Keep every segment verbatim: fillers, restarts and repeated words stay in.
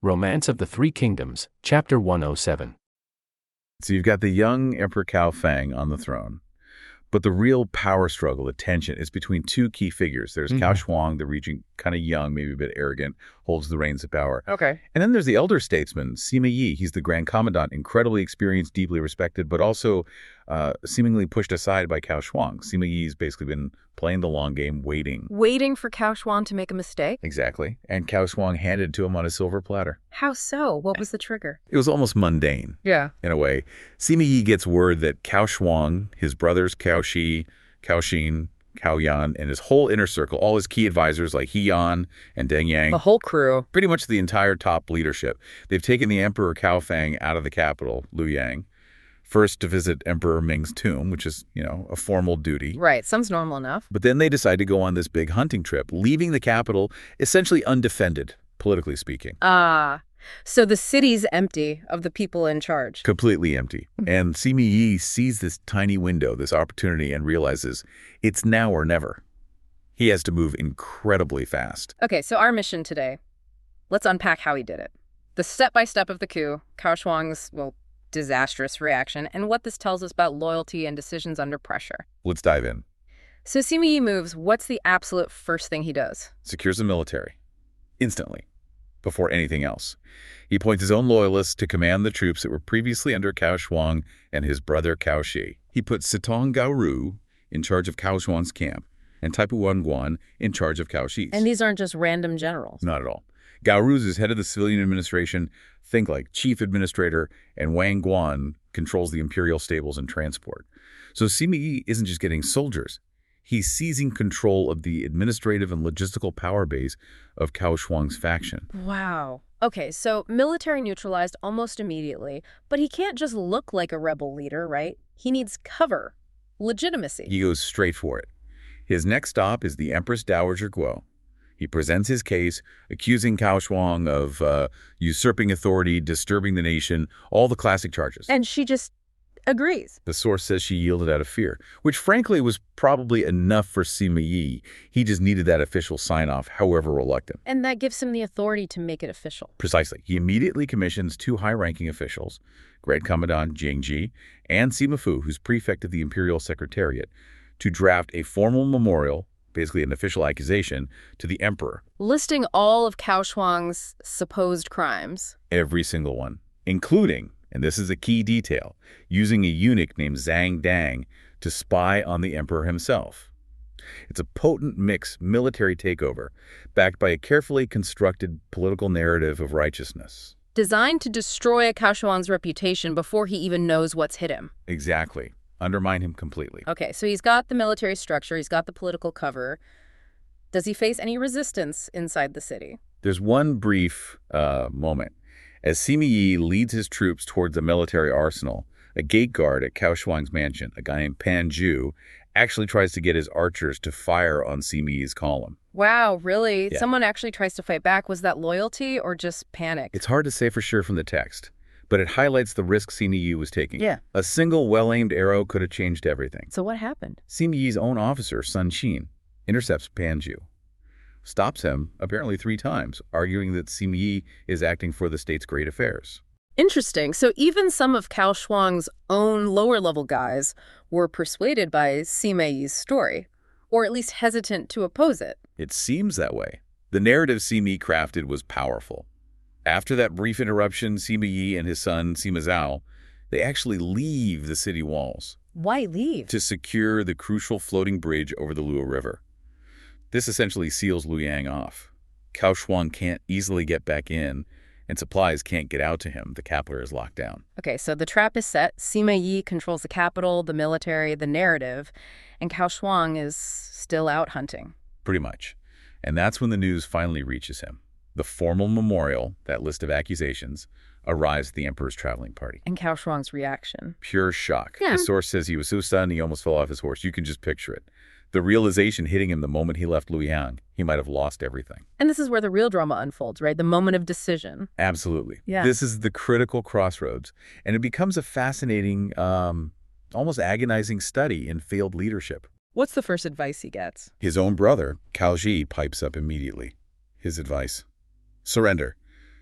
Romance of the Three Kingdoms, Chapter one oh seven. So you've got the young Emperor Cao Fang on the throne. But the real power struggle, the tension, is between two key figures. There's Mhm. Cao Shuang, the regent, kind of young, maybe a bit arrogant, holds the reins of power. Okay. And then there's the elder statesman, Sima Yi. He's the Grand Commandant, incredibly experienced, deeply respected, but also uh, seemingly pushed aside by Cao Shuang. Sima Yi's basically been playing the long game, waiting. Waiting for Cao Shuang to make a mistake? Exactly. And Cao Shuang handed it to him on a silver platter. How so? What was the trigger? It was almost mundane. Yeah. In a way. Sima Yi gets word that Cao Shuang, his brothers Cao Shi, Cao Xin, Cao Yan, and his whole inner circle, all his key advisors like He Yan and Deng Yang, The whole crew. pretty much the entire top leadership, they've taken the Emperor Cao Fang out of the capital, Luoyang, first to visit Emperor Ming's tomb, which is, you know, a formal duty. Right. Sounds normal enough. But then they decide to go on this big hunting trip, leaving the capital essentially undefended, politically speaking. Ah. So the city's empty of the people in charge. Completely empty. And Sima Yi sees this tiny window, this opportunity, and realizes it's now or never. He has to move incredibly fast. Okay, so our mission today. Let's unpack how he did it. The step-by-step of the coup, Cao Shuang's, well, disastrous reaction, and what this tells us about loyalty and decisions under pressure. Let's dive in. So Sima Yi moves. What's the absolute first thing he does? Secures the military. Instantly. Before anything else. He appoints his own loyalists to command the troops that were previously under Cao Shuang and his brother Cao Shi. He puts Sitong Gaoru in charge of Cao Shuang's camp and Taipu Wanguan in charge of Cao Shi's. And these aren't just random generals. Not at all. Gaoru's is head of the civilian administration, think like chief administrator, and Wang Guan controls the imperial stables and transport. So Sima Yi isn't just getting soldiers. He's seizing control of the administrative and logistical power base of Cao Shuang's faction. Wow. Okay, so military neutralized almost immediately, but he can't just look like a rebel leader, right? He needs cover, legitimacy. He goes straight for it. His next stop is the Empress Dowager Guo. He presents his case, accusing Cao Shuang of uh, usurping authority, disturbing the nation, all the classic charges. And she just agrees. The source says she yielded out of fear, which frankly was probably enough for Sima Yi. He just needed that official sign-off, however reluctant. And that gives him the authority to make it official. Precisely. He immediately commissions two high-ranking officials, Grand Commandant Jiang Ji and Sima Fu, who's prefect of the Imperial Secretariat, to draft a formal memorial, basically an official accusation, to the emperor. Listing all of Cao Shuang's supposed crimes. Every single one, including, and this is a key detail, using a eunuch named Zhang Dang to spy on the emperor himself. It's a potent mix military takeover, backed by a carefully constructed political narrative of righteousness. Designed to destroy Cao Shuang's reputation before he even knows what's hit him. Exactly. Undermine him completely. Okay, so he's got the military structure, he's got the political cover. Does he face any resistance inside the city? There's one brief uh, moment. As Sima Yi leads his troops towards the military arsenal, a gate guard at Cao Shuang's mansion, a guy named Pan Zhu, actually tries to get his archers to fire on Sima Yi's column. Wow, really? Yeah. Someone actually tries to fight back. Was that loyalty or just panic? It's hard to say for sure from the text, but it highlights the risk Sima Yi was taking. Yeah. A single well-aimed arrow could have changed everything. So what happened? Sima Yi's own officer, Sun Xin, intercepts Pan Zhu. Stops him, apparently three times, arguing that Sima Yi is acting for the state's great affairs. Interesting. So even some of Cao Shuang's own lower-level guys were persuaded by Sima Yi's story, or at least hesitant to oppose it. It seems that way. The narrative Sima Yi crafted was powerful. After that brief interruption, Sima Yi and his son, Sima Zhao, they actually leave the city walls Why leave? to secure the crucial floating bridge over the Luo River. This essentially seals Luoyang off. Cao Shuang can't easily get back in, and supplies can't get out to him. The capital is locked down. Okay, so the trap is set. Sima Yi controls the capital, the military, the narrative, and Cao Shuang is still out hunting. Pretty much. And that's when the news finally reaches him. The formal memorial, that list of accusations, arrives at the emperor's traveling party. And Cao Shuang's reaction. Pure shock. Yeah. The source says he was so stunned he almost fell off his horse. You can just picture it. The realization hitting him the moment he left Luoyang, he might have lost everything. And this is where the real drama unfolds, right? The moment of decision. Absolutely. Yeah. This is the critical crossroads, and it becomes a fascinating, um, almost agonizing study in failed leadership. What's the first advice he gets? His own brother, Cao Ji, pipes up immediately. His advice: surrender.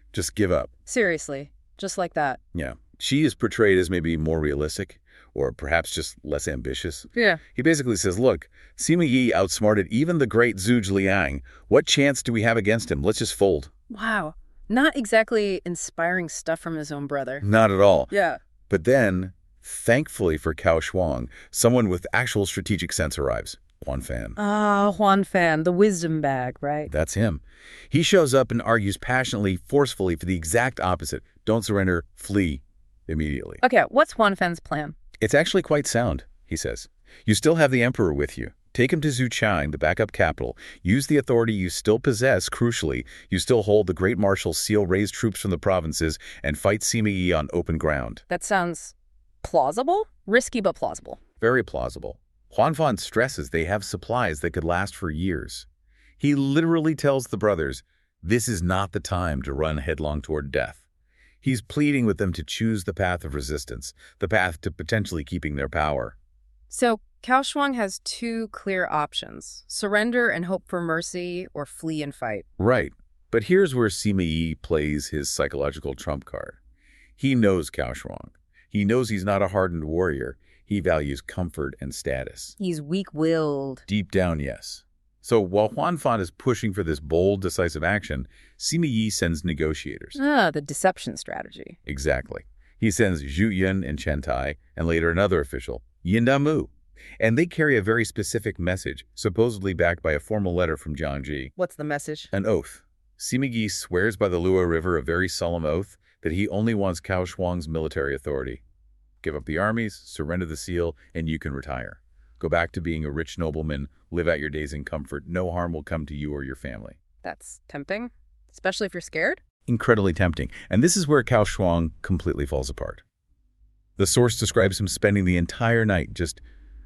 Just give up. Seriously, just like that. Yeah. She is portrayed as maybe more realistic, or perhaps just less ambitious. Yeah. He basically says, look, Sima Yi outsmarted even the great Zhuge Liang. What chance do we have against him? Let's just fold. Wow. Not exactly inspiring stuff from his own brother. Not at all. Yeah. But then, thankfully for Cao Shuang, someone with actual strategic sense arrives. Huan Fan. Ah, Huan Fan, the wisdom bag, right? That's him. He shows up and argues passionately, forcefully for the exact opposite. Don't surrender, flee immediately. Okay, what's Huan Fan's plan? It's actually quite sound, he says. You still have the emperor with you. Take him to Xuchang, the backup capital. Use the authority you still possess, crucially. You still hold the great marshal seal, raise troops from the provinces, and fight Sima Yi on open ground. That sounds plausible? Risky, but plausible. Very plausible. Huan Fan stresses they have supplies that could last for years. He literally tells the brothers, this is not the time to run headlong toward death. He's pleading with them to choose the path of resistance, the path to potentially keeping their power. So Cao Shuang has two clear options: surrender and hope for mercy, or flee and fight. Right. But here's where Sima Yi plays his psychological trump card. He knows Cao Shuang. He knows he's not a hardened warrior. He values comfort and status. He's weak-willed. Deep down, yes. So while Huan Fan is pushing for this bold, decisive action, Sima Yi sends negotiators. Ah, the deception strategy. Exactly. He sends Zhu Yun and Chen Tai, and later another official, Yin Damu. And they carry a very specific message, supposedly backed by a formal letter from Jiang Ji. What's the message? An oath. Sima Yi swears by the Lua River a very solemn oath that he only wants Cao Shuang's military authority. Give up the armies, surrender the seal, and you can retire. Go back to being a rich nobleman, live out your days in comfort. No harm will come to you or your family. That's tempting, especially if you're scared. Incredibly tempting. And this is where Cao Shuang completely falls apart. The source describes him spending the entire night just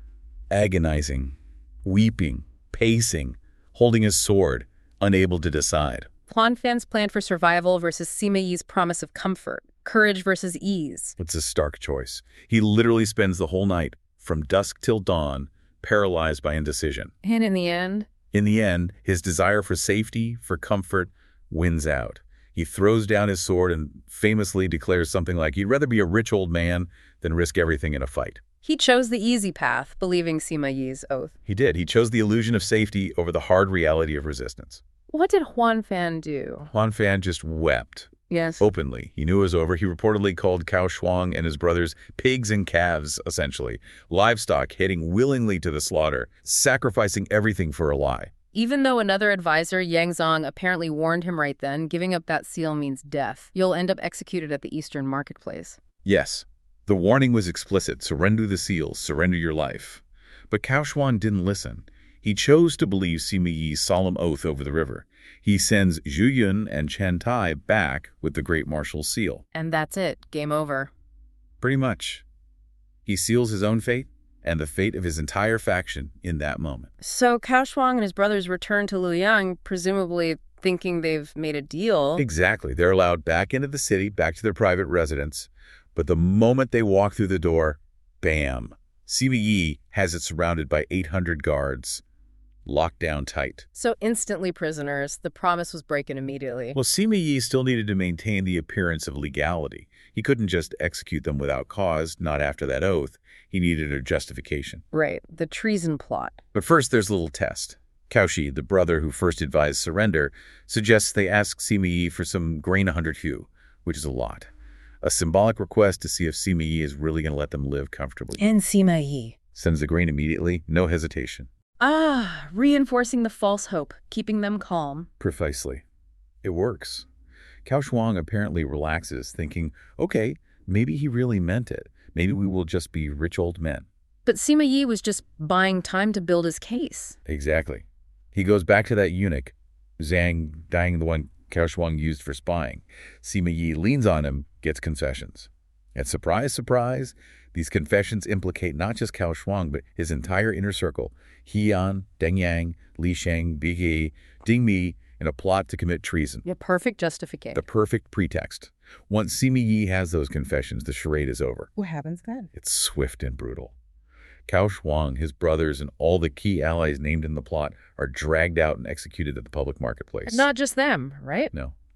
agonizing, weeping, pacing, holding his sword, unable to decide. Huan Fan's plan for survival versus Sima Yi's promise of comfort. Courage versus ease. It's a stark choice. He literally spends the whole night, from dusk till dawn, paralyzed by indecision. And in the end? In the end, his desire for safety, for comfort, wins out. He throws down his sword and famously declares something like he'd rather be a rich old man than risk everything in a fight. He chose the easy path, believing Sima Yi's oath. He did. He chose the illusion of safety over the hard reality of resistance. What did Huan Fan do? Huan Fan just wept. Yes. Openly. He knew it was over. He reportedly called Cao Shuang and his brothers pigs and calves, essentially. Livestock heading willingly to the slaughter, sacrificing everything for a lie. Even though another advisor, Yang Zong, apparently warned him right then, giving up that seal means death. You'll end up executed at the Eastern Marketplace. Yes. The warning was explicit. Surrender the seals. Surrender your life. But Cao Shuang didn't listen. He chose to believe Sima Yi's solemn oath over the river. He sends Zhu Yun and Chen Tai back with the Great Marshal's seal. And that's it. Game over. Pretty much. He seals his own fate and the fate of his entire faction in that moment. So Cao Shuang and his brothers return to Luoyang, presumably thinking they've made a deal. Exactly. They're allowed back into the city, back to their private residence. But the moment they walk through the door, bam, Sima Yi has it surrounded by eight hundred guards. Locked down tight. So instantly prisoners. The promise was broken immediately. Well, Sima Yi still needed to maintain the appearance of legality. He couldn't just execute them without cause, not after that oath. He needed a justification. Right, the treason plot. But first, there's a little test. Cao Shi, the brother who first advised surrender, suggests they ask Sima Yi for some grain a hundred hu, which is a lot. A symbolic request to see if Sima Yi is really going to let them live comfortably. And Sima Yi sends the grain immediately, no hesitation. Ah, reinforcing the false hope, keeping them calm. Precisely. It works. Cao Shuang apparently relaxes, thinking, okay, maybe he really meant it. Maybe we will just be rich old men. But Sima Yi was just buying time to build his case. Exactly. He goes back to that eunuch, Zhang Dang, the one Cao Shuang used for spying. Sima Yi leans on him, gets confessions. And surprise, surprise, these confessions implicate not just Cao Shuang, but his entire inner circle, He-An, Deng Yang, Li Sheng, Bi He, Ding Mi, in a plot to commit treason. The perfect justification. The perfect pretext. Once Sima Yi has those confessions, the charade is over. What happens then? It's swift and brutal. Cao Shuang, his brothers, and all the key allies named in the plot are dragged out and executed at the public marketplace. Not just them, right? No.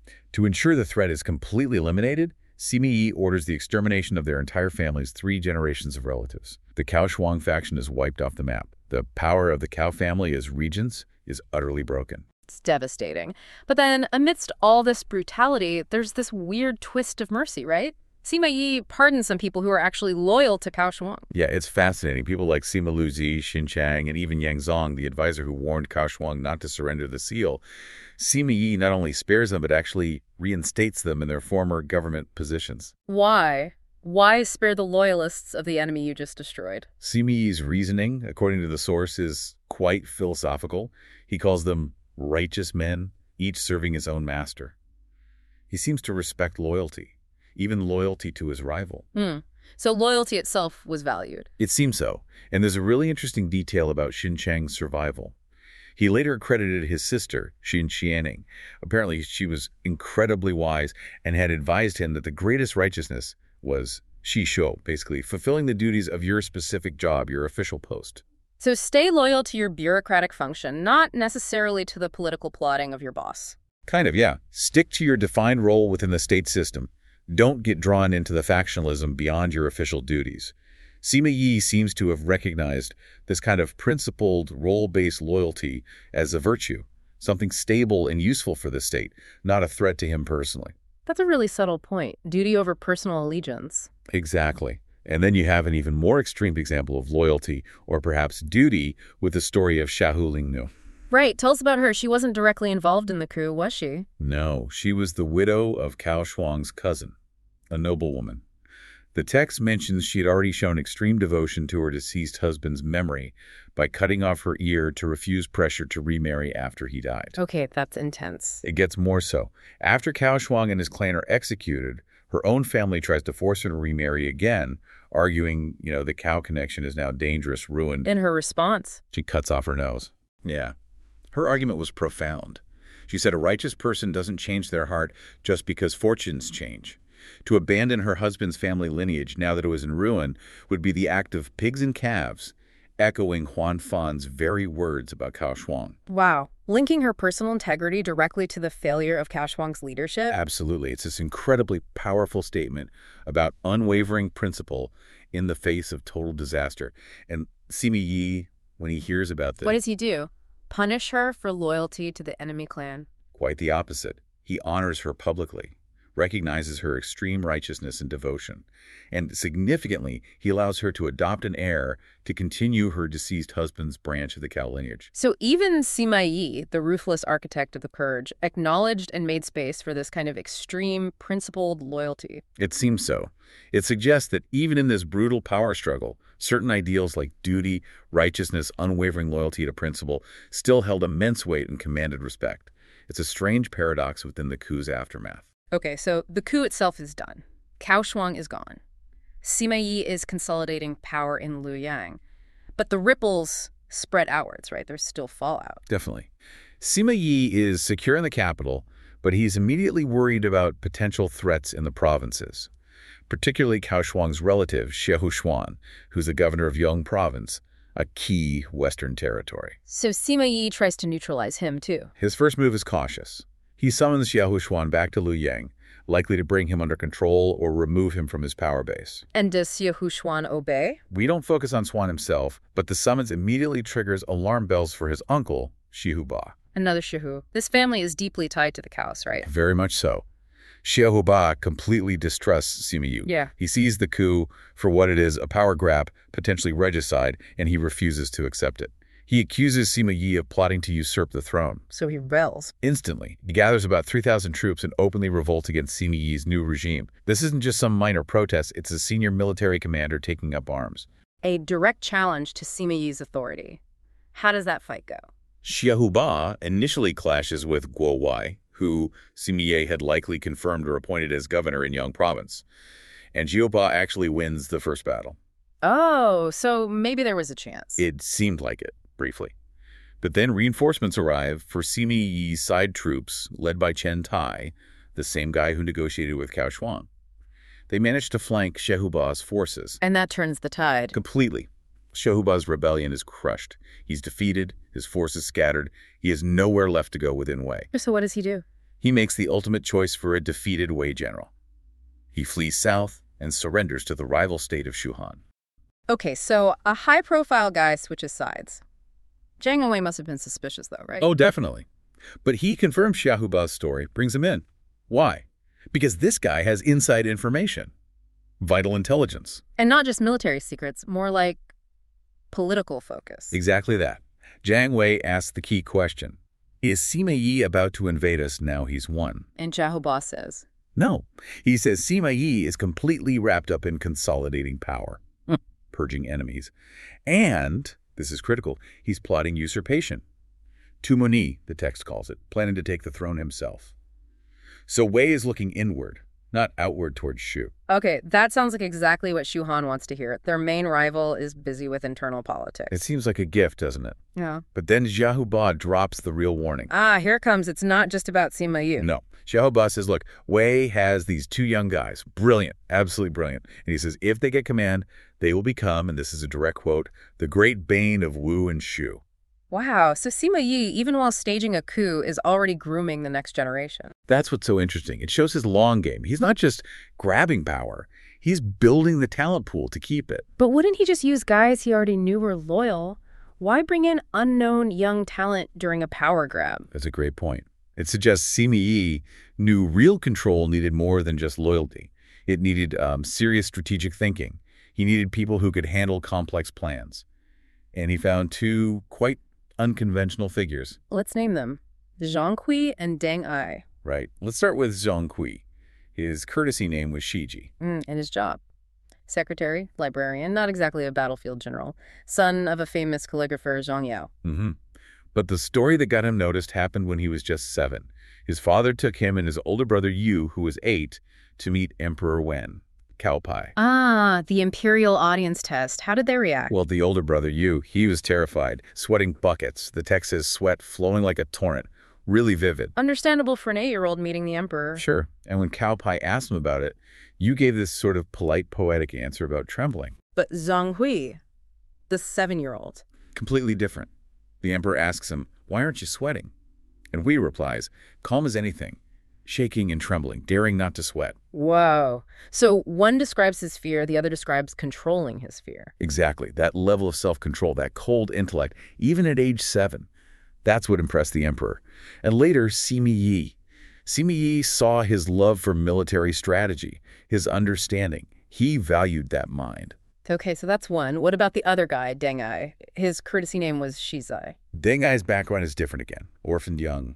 To ensure the threat is completely eliminated, Sima Yi orders the extermination of their entire family's three generations of relatives. The Cao Shuang faction is wiped off the map. The power of the Cao family as regents is utterly broken. It's devastating. But then, amidst all this brutality, there's this weird twist of mercy, right? Sima Yi pardons some people who are actually loyal to Cao Shuang. Yeah, it's fascinating. People like Sima Luzi, Xin Chang, and even Yang Zong, the advisor who warned Cao Shuang not to surrender the seal. Sima Yi not only spares them, but actually reinstates them in their former government positions. Why? Why spare the loyalists of the enemy you just destroyed? Sima Yi's reasoning, according to the source, is quite philosophical. He calls them righteous men, each serving his own master. He seems to respect loyalty, even loyalty to his rival. Hmm. So loyalty itself was valued. It seems so. And there's a really interesting detail about Xin Chang's survival. He later accredited his sister, Xin Qianing. Apparently, she was incredibly wise and had advised him that the greatest righteousness was Shi Shou, basically fulfilling the duties of your specific job, your official post. So stay loyal to your bureaucratic function, not necessarily to the political plotting of your boss. Kind of, yeah. Stick to your defined role within the state system. Don't get drawn into the factionalism beyond your official duties. Sima Yi seems to have recognized this kind of principled, role-based loyalty as a virtue, something stable and useful for the state, not a threat to him personally. That's a really subtle point. Duty over personal allegiance. Exactly. And then you have an even more extreme example of loyalty, or perhaps duty, with the story of Xiahou Lingnu. Right. Tell us about her. She wasn't directly involved in the coup, was she? No, she was the widow of Cao Shuang's cousin, a noblewoman. The text mentions she had already shown extreme devotion to her deceased husband's memory by cutting off her ear to refuse pressure to remarry after he died. Okay, that's intense. It gets more so. After Cao Shuang and his clan are executed, her own family tries to force her to remarry again, arguing, you know, the Cao connection is now dangerous, ruined. In her response? She cuts off her nose. Yeah. Her argument was profound. She said a righteous person doesn't change their heart just because fortunes change. To abandon her husband's family lineage now that it was in ruin would be the act of pigs and calves, echoing Huan Fan's very words about Cao Shuang. Wow. Linking her personal integrity directly to the failure of Cao Shuang's leadership? Absolutely. It's this incredibly powerful statement about unwavering principle in the face of total disaster. And Sima Yi, when he hears about this... What does he do? Punish her for loyalty to the enemy clan? Quite the opposite. He honors her publicly, recognizes her extreme righteousness and devotion, and significantly, he allows her to adopt an heir to continue her deceased husband's branch of the Cao lineage. So even Sima Yi, the ruthless architect of the purge, acknowledged and made space for this kind of extreme, principled loyalty. It seems so. It suggests that even in this brutal power struggle, certain ideals like duty, righteousness, unwavering loyalty to principle still held immense weight and commanded respect. It's a strange paradox within the coup's aftermath. Okay, so the coup itself is done. Cao Shuang is gone. Sima Yi is consolidating power in Luoyang. But the ripples spread outwards, right? There's still fallout. Definitely. Sima Yi is secure in the capital, but he's immediately worried about potential threats in the provinces, particularly Cao Shuang's relative, Xie Huishuan, who's the governor of Yong Province, a key Western territory. So Sima Yi tries to neutralize him, too. His first move is cautious. He summons Xie Huishuan back to Luoyang, likely to bring him under control or remove him from his power base. And does Xie Huishuan obey? We don't focus on Xuan himself, but the summons immediately triggers alarm bells for his uncle, Shi Huba. Another Shihu. This family is deeply tied to the Caos, right? Very much so. Xie Huba completely distrusts Sima Yi. Yeah. He sees the coup for what it is, a power grab, potentially regicide, and he refuses to accept it. He accuses Sima Yi of plotting to usurp the throne. So he rebels. Instantly, he gathers about three thousand troops and openly revolts against Sima Yi's new regime. This isn't just some minor protest, it's a senior military commander taking up arms. A direct challenge to Sima Yi's authority. How does that fight go? Xie Huba initially clashes with Guo Wai, who Sima Yi had likely confirmed or appointed as governor in Yong Province. And Xie Huba actually wins the first battle. Oh, so maybe there was a chance. It seemed like it. Briefly. But then reinforcements arrive for Sima Yi's side troops, led by Chen Tai, the same guy who negotiated with Cao Shuang. They manage to flank Xie Huba's forces. And that turns the tide. Completely. Xie Huba's rebellion is crushed. He's defeated, his forces scattered. He has nowhere left to go within Wei. So what does he do? He makes the ultimate choice for a defeated Wei general. He flees south and surrenders to the rival state of Shuhan. Okay, so a high-profile guy switches sides. Jiang Wei must have been suspicious, though, right? Oh, definitely. But he confirms Xiaohuba's story, brings him in. Why? Because this guy has inside information. Vital intelligence. And not just military secrets, more like political focus. Exactly that. Jiang Wei asks the key question. Is Sima Yi about to invade us now he's won? And Xiahouba says, No. He says Sima Yi is completely wrapped up in consolidating power, purging enemies. And, this is critical, he's plotting usurpation. Tumoni, the text calls it, planning to take the throne himself. So Wei is looking inward, not outward towards Shu. Okay, that sounds like exactly what Shu Han wants to hear. Their main rival is busy with internal politics. It seems like a gift, doesn't it? Yeah. But then Xiaohuba drops the real warning. Ah, here it comes. It's not just about Sima Yi. No. Xiaohuba says, look, Wei has these two young guys. Brilliant. Absolutely brilliant. And he says, if they get command, they will become, and this is a direct quote, the great bane of Wu and Shu. Wow, so Sima Yi, even while staging a coup, is already grooming the next generation. That's what's so interesting. It shows his long game. He's not just grabbing power. He's building the talent pool to keep it. But wouldn't he just use guys he already knew were loyal? Why bring in unknown young talent during a power grab? That's a great point. It suggests Sima Yi knew real control needed more than just loyalty. It needed um, serious strategic thinking. He needed people who could handle complex plans. And he found two quite unconventional figures. Let's name them. Zhang Kui and Deng Ai. Right. Let's start with Zhang Kui. His courtesy name was Shiji. Mm, and his job. Secretary, librarian, not exactly a battlefield general. Son of a famous calligrapher, Zhang Yao. Mm-hmm. But the story that got him noticed happened when he was just seven. His father took him and his older brother Yu, who was eight, to meet Emperor Wen, Cao Pai. Ah, the imperial audience test. How did they react? Well, the older brother Yu, he was terrified, sweating buckets. The text says sweat flowing like a torrent. Really vivid. Understandable for an eight-year-old meeting the emperor. Sure. And when Cao Pai asked him about it, Yu gave this sort of polite, poetic answer about trembling. But Zhang Hui, the seven-year-old. Completely different. The emperor asks him, why aren't you sweating? And Hui replies, calm as anything, shaking and trembling, daring not to sweat. Whoa. So one describes his fear, the other describes controlling his fear. Exactly. That level of self-control, that cold intellect, even at age seven. That's what impressed the emperor. And later, Sima Yi. Sima Yi saw his love for military strategy, his understanding. He valued that mind. Okay, so that's one. What about the other guy, Deng Ai? His courtesy name was Shizai. Deng Ai's background is different again. Orphaned young,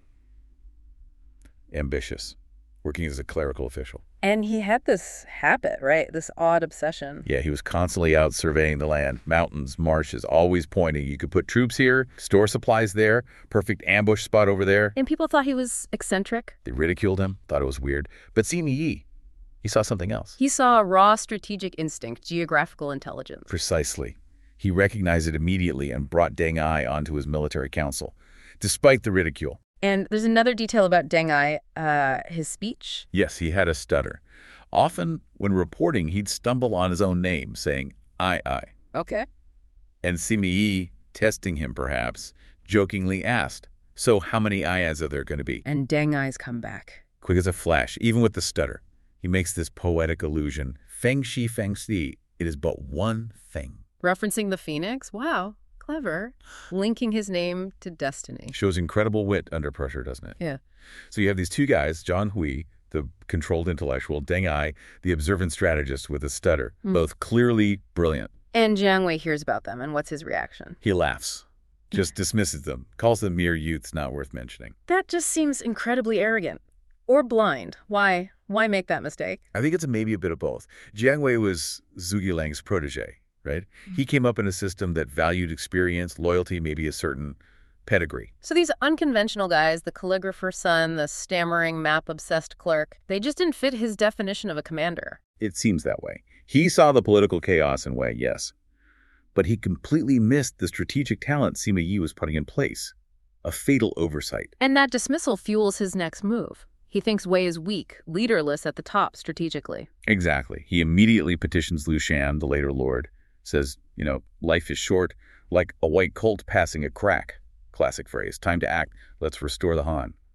ambitious, working as a clerical official. And he had this habit, right? This odd obsession. Yeah, he was constantly out surveying the land, mountains, marshes, always pointing. You could put troops here, store supplies there, perfect ambush spot over there. And people thought he was eccentric. They ridiculed him, thought it was weird. But Sima Yi, he saw something else. He saw raw strategic instinct, geographical intelligence. Precisely. He recognized it immediately and brought Deng Ai onto his military council, despite the ridicule. And there's another detail about Deng Ai, uh, his speech. Yes, he had a stutter. Often, when reporting, he'd stumble on his own name, saying, I, I. Okay. And Sima Yi, testing him perhaps, jokingly asked, so how many ayahs are there going to be? And Deng Ai's come back. Quick as a flash, even with the stutter. He makes this poetic allusion, Feng Shi Feng Xi, it is but one thing. Referencing the phoenix? Wow, clever. Linking his name to destiny. Shows incredible wit under pressure, doesn't it? Yeah. So you have these two guys, Zhang Hui, the controlled intellectual, Deng Ai, the observant strategist with a stutter, Mm. both clearly brilliant. And Jiang Wei hears about them, and what's his reaction? He laughs, just dismisses them, calls them mere youths not worth mentioning. That just seems incredibly arrogant. Or blind. Why? Why make that mistake? I think it's a, maybe a bit of both. Jiang Wei was Zhuge Liang's protege, right? He came up in a system that valued experience, loyalty, maybe a certain pedigree. So these unconventional guys, the calligrapher's son, the stammering, map-obsessed clerk, they just didn't fit his definition of a commander. It seems that way. He saw the political chaos in Wei, yes. But he completely missed the strategic talent Sima Yi was putting in place. A fatal oversight. And that dismissal fuels his next move. He thinks Wei is weak, leaderless at the top strategically. Exactly. He immediately petitions Liu Shan, the later lord, says, you know, life is short, like a white colt passing a crack. Classic phrase. Time to act. Let's restore the Han.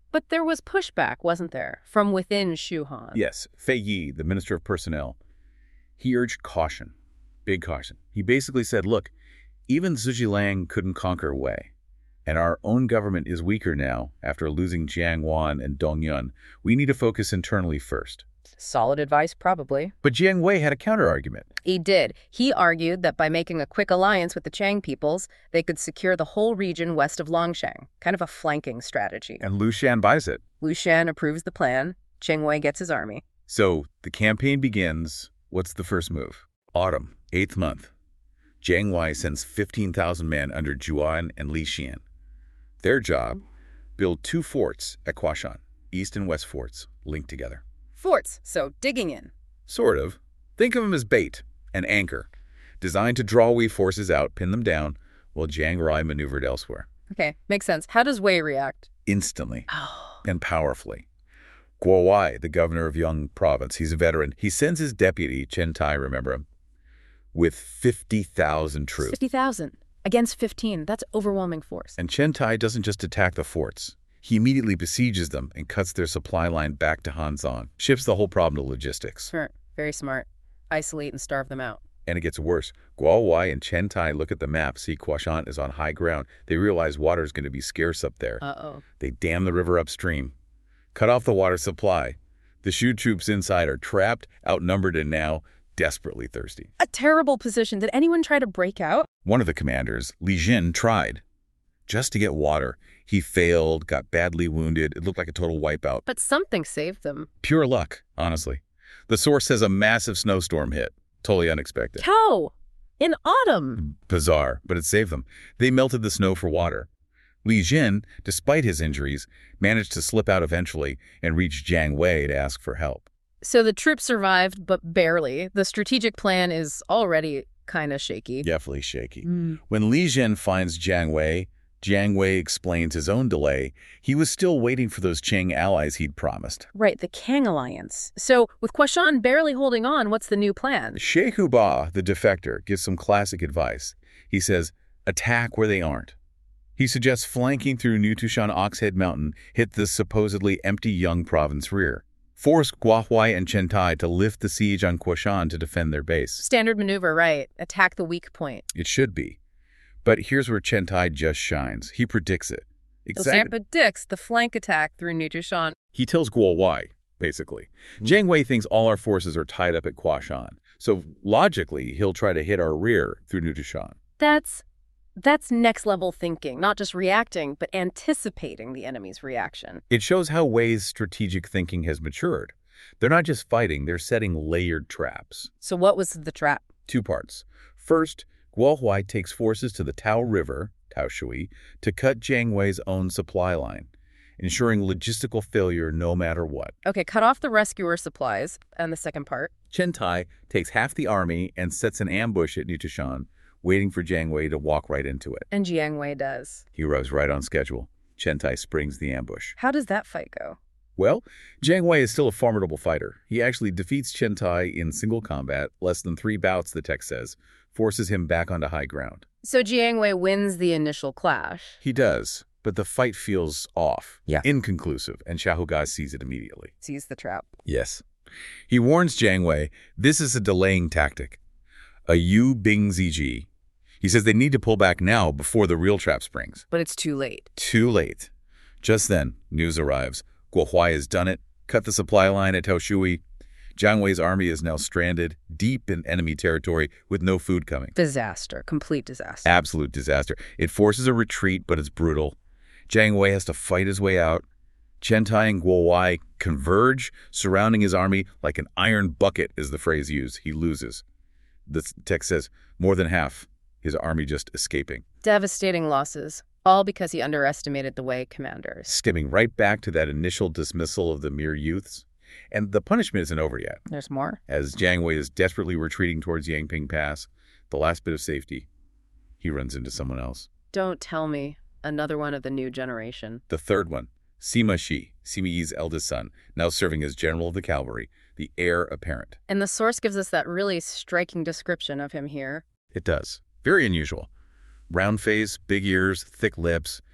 But there was pushback, wasn't there, from within Shu Han? Yes, Fei Yi, the Minister of Personnel, he urged caution, big caution. He basically said, look, even Zhujiang couldn't conquer Wei, and our own government is weaker now after losing Jiang Wan and Dong Yun. We need to focus internally first. Solid advice, probably. But Jiang Wei had a counter-argument. He did. He argued that by making a quick alliance with the Chang peoples, they could secure the whole region west of Longsheng, kind of a flanking strategy. And Lu Shan buys it. Lu Shan approves the plan. Cheng Wei gets his army. So the campaign begins. What's the first move? Autumn, eighth month. Jiang Wei sends fifteen thousand men under Juan and Li Xian. Their job, build two forts at Kuashan, east and west forts, linked together. Forts, so digging in. Sort of. Think of them as bait, an anchor, designed to draw Wei forces out, pin them down, while Jiang Rai maneuvered elsewhere. Okay, makes sense. How does Wei react? Instantly Oh. and powerfully. Guo Wai, the governor of Yong province, he's a veteran. He sends his deputy, Chen Tai, remember him, with fifty thousand troops. fifty thousand. Against fifteen. That's overwhelming force. And Chen Tai doesn't just attack the forts. He immediately besieges them and cuts their supply line back to Hanzhong. Shifts the whole problem to logistics. Smart. Very smart. Isolate and starve them out. And it gets worse. Guo Wai and Chen Tai look at the map, see Kuashan is on high ground. They realize water is going to be scarce up there. Uh-oh. They dam the river upstream, cut off the water supply. The Shu troops inside are trapped, outnumbered, and now desperately thirsty. A terrible position. Did anyone try to break out? One of the commanders, Li Jin, tried. Just to get water. He failed, got badly wounded. It looked like a total wipeout. But something saved them. Pure luck, honestly. The source says a massive snowstorm hit. Totally unexpected. Cow! In autumn! Bizarre, but it saved them. They melted the snow for water. Li Jin, despite his injuries, managed to slip out eventually and reach Jiang Wei to ask for help. So the troops survived, but barely. The strategic plan is already kind of shaky. Definitely shaky. Mm. When Li Jin finds Jiang Wei, Jiang Wei explains his own delay. He was still waiting for those Qing allies he'd promised. Right, the Kang Alliance. So with Kuashan barely holding on, what's the new plan? Sheikh Ba, the defector, gives some classic advice. He says, attack where they aren't. He suggests flanking through Nutushan Oxhead Mountain, hit the supposedly empty Yong province rear. Force Guo Huai and Chen Tai to lift the siege on Kuashan to defend their base. Standard maneuver, right. Attack the weak point. It should be. But here's where Chen Tai just shines. He predicts it. Exactly. predicts the flank attack through Nutushan. He tells Guo Wai, basically. Jiang Wei thinks all our forces are tied up at Kuashan. So logically, he'll try to hit our rear through Nutushan. That's that's next level thinking, not just reacting, but anticipating the enemy's reaction. It shows how Wei's strategic thinking has matured. They're not just fighting, they're setting layered traps. So what was the trap? Two parts. First, Guo Huai takes forces to the Tao River, Tao Shui, to cut Jiang Wei's own supply line, ensuring logistical failure no matter what. Okay, cut off the rescuer supplies. And the second part? Chen Tai takes half the army and sets an ambush at Nutushan, waiting for Jiang Wei to walk right into it. And Jiang Wei does. He arrives right on schedule. Chen Tai springs the ambush. How does that fight go? Well, Jiang Wei is still a formidable fighter. He actually defeats Chen Tai in single combat, less than three bouts, the text says, forces him back onto high ground. So Jiang Wei wins the initial clash. He does, but the fight feels off, Yeah. inconclusive, and Xiahou Ga sees it immediately. Sees the trap. Yes. He warns Jiang Wei, this is a delaying tactic, a Yu Bing Ziji. He says they need to pull back now before the real trap springs. But it's too late. Too late. Just then, news arrives. Guo Huai has done it, cut the supply line at Tao Shui. Jiang Wei's army is now stranded, deep in enemy territory, with no food coming. Disaster. Complete disaster. Absolute disaster. It forces a retreat, but it's brutal. Jiang Wei has to fight his way out. Chen Tai and Guo Wai converge, surrounding his army like an iron bucket, is the phrase used. He loses. The text says, more than half, his army just escaping. Devastating losses. All because he underestimated the Wei commanders. Stemming right back to that initial dismissal of the mere youths. And the punishment isn't over yet. There's more? As Jiang Wei is desperately retreating towards Yangping Pass, the last bit of safety, he runs into someone else. Don't tell me. Another one of the new generation. The third one, Sima Shi, Sima Yi's eldest son, now serving as general of the cavalry, the heir apparent. And the source gives us that really striking description of him here. It does. Very unusual. Round face, big ears, thick lips,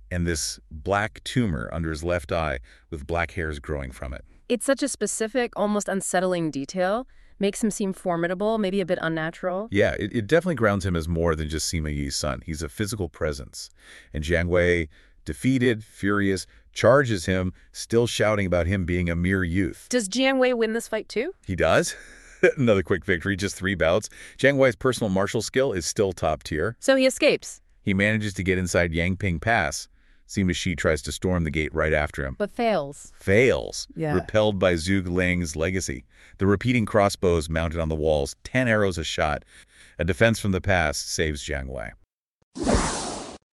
and this black tumor under his left eye with black hairs growing from it. It's such a specific, almost unsettling detail. Makes him seem formidable, maybe a bit unnatural. Yeah, it, it definitely grounds him as more than just Sima Yi's son. He's a physical presence. And Jiang Wei, defeated, furious, charges him, still shouting about him being a mere youth. Does Jiang Wei win this fight too? He does. Another quick victory, just three bouts. Jiang Wei's personal martial skill is still top tier. So he escapes. He manages to get inside Yangping Pass. Sima Shi tries to storm the gate right after him. But fails. Fails. Yeah. Repelled by Zhuge Ling's legacy. The repeating crossbows mounted on the walls, ten arrows a shot. A defense from the pass saves Jiang Wei.